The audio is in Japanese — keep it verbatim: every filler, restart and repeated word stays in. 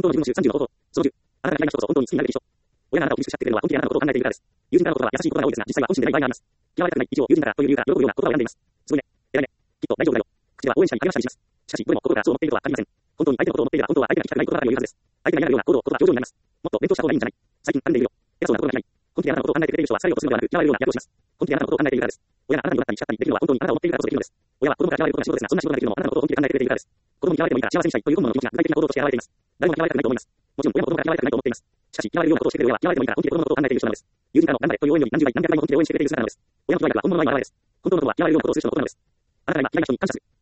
の自分のじゅう、さんじゅうの方法。そのじゅう、あなたが嫌いな人こそ本当に好きになれる人。親があなたを厳しく叱ってくれるのは本気であなたのことを考えているからです。友人からのことは優しい言葉が多いですが、実際は本心でない場合があります。嫌われたくない、一応友人からという理由から喜ぶような言葉を選んでいます。すごいね。偉いね。きっと大丈夫だよ。口では応援したり励ましたりします。しかし、どれも心からそう思っているとは限りません。本当に相手のことを思っているが、本当は相手が聞きたくない言葉が言うはずです。相手が嫌がるような行動をことは表情になります。もっと勉強した方がいいんじゃない？最近、あるんでいるよ。偉そうなことが嫌い。本気であなたのことを考えてくれている人は疲れを落とすのではなく、嫌われるような逆をします。本気であなたのことを考えているからです。親があなたに笑ったり叱ったりできるのは本当にあなたを思っているからこそできるのです。親は子供から嫌われることが仕事ですが、そんな仕事ができるのもあなたのことを本気で考えてくれているからです。子供に嫌われてもいいから幸せにしたいという本能の気持ちが具体的な行動として現れています。誰も嫌われたくないと思います。もちろん親も子供から嫌われたくないと思っています。しかし、嫌われるようなことをしてくれる親は嫌われてもいいから本気で子供のことを考えている人なのです。友人からの頑張れという応援より何十倍何百倍も本気で応援してくれている姿なのです。親の気配は本物の愛の表れです。本当のことは嫌われるようなことをする人のことなのです。あなたが今嫌いな人に感謝する。